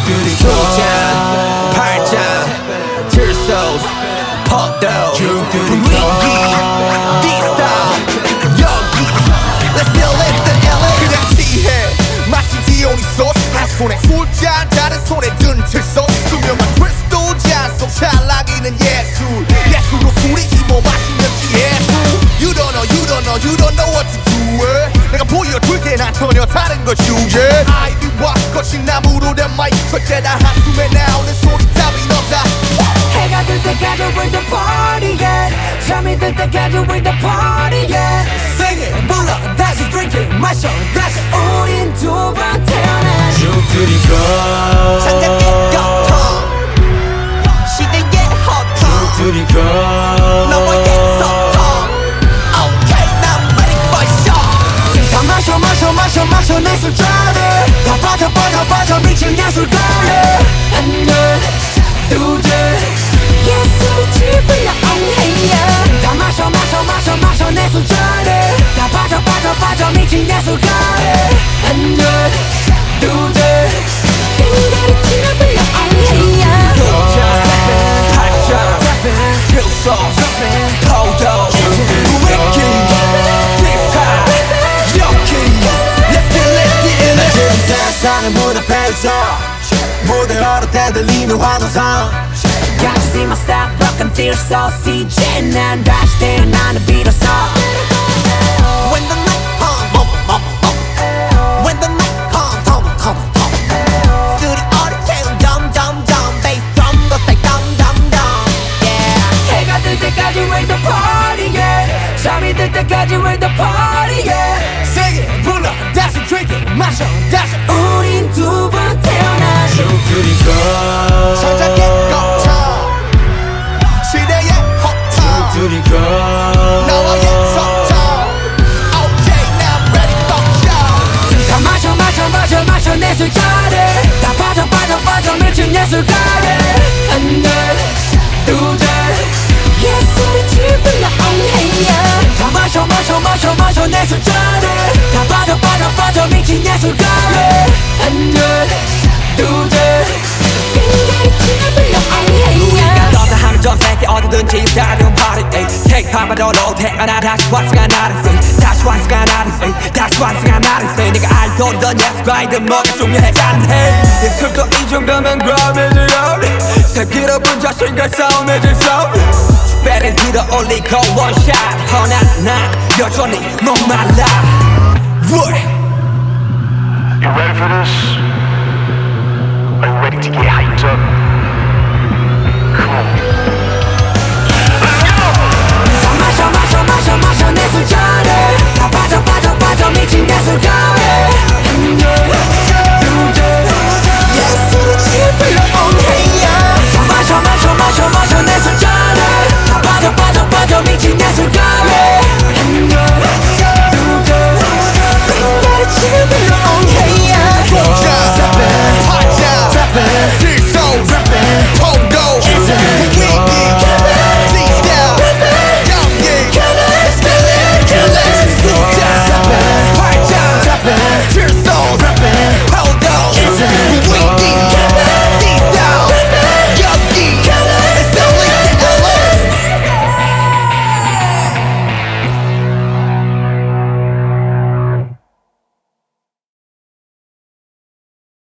소장 팔짱 tirsos 퍼도 분위기 디스타 여기 Let's still live the LA 그냥 취해 마치 디오니소스 한 손에 술잔 다른 손에 든 칠소스 투명한 크리스탈 잔속 찰나기는 예술로 술이 힘어 마시면 예술 You don't know, you don't know, you don't know what to do 내가 보여줄게 난 전혀 다른 걸 주제 아이비와 거친 나무로 된 마이크 절대 다 한숨에 나오는 소리 따윈 없다 해가 들 때까지 we're the party yeah 잠이 들 때까지 we're the party yeah Sing it 불러 다시 drink it 마셔 다시 우린 두 번 태어나 죽들이고 장작의 거통 시대의 허통 죽들이고 너와의 소통 Okay now I'm ready for show 다 마셔 내 술잔에 다 빠져 미친 예술가에 하나 둘셋 예술이 지불러 엉해야 다 마셔 내 술잔에 다 빠져 미친 예술가에 하나 둘셋 빙가리 지불러 엉해야 소장 팔짱 tirsos 퍼도 분위기 디스타 여기 Let's still live the LA 세상의 문 앞에서 무대 걸을 때 들리는 환호성 Got to see my style, broken tears so CJ 난 다시 태어나는 비로소 When the night comes When the night comes come 스튜디오를 채운 덤덤덤 Bass drum goes like 덤덤덤 Yeah 해가 뜰 때까지 we're the party yeah 잠이 들 때까지 we're the party yeah Sing it 불러 다시 drink it 마셔 다시 우린 두 번 태어나 죽들이고 천장의 거쳐 시대의 허통 죽들이고 너와의 소통 Okay now I'm ready for show 다 마셔 내 술잔에 다 빠져 미친 예술가에 하나 둘셋 예술이 지불러 엉해야 다 마셔 내 술잔에 다 빠져 미친 예술가에 하나 둘셋 빙가리 지불러 엉해야 너다 하면 전 세계 어디든지 다른 party Take time 받아도 태어나 다시 완성한 나를 free 다시 완성한 나를 free 다시 완성한 나를 free 네가 알고리던 예술가이든 뭐가 중요하지 해 예술도 이 정도면 그럼이지 새끼로분 자신과 싸움해질 싸움 배를 들어 올리고 원샷 허나 난 여전히 목말라 You ready for this? Are you ready to get hyped up?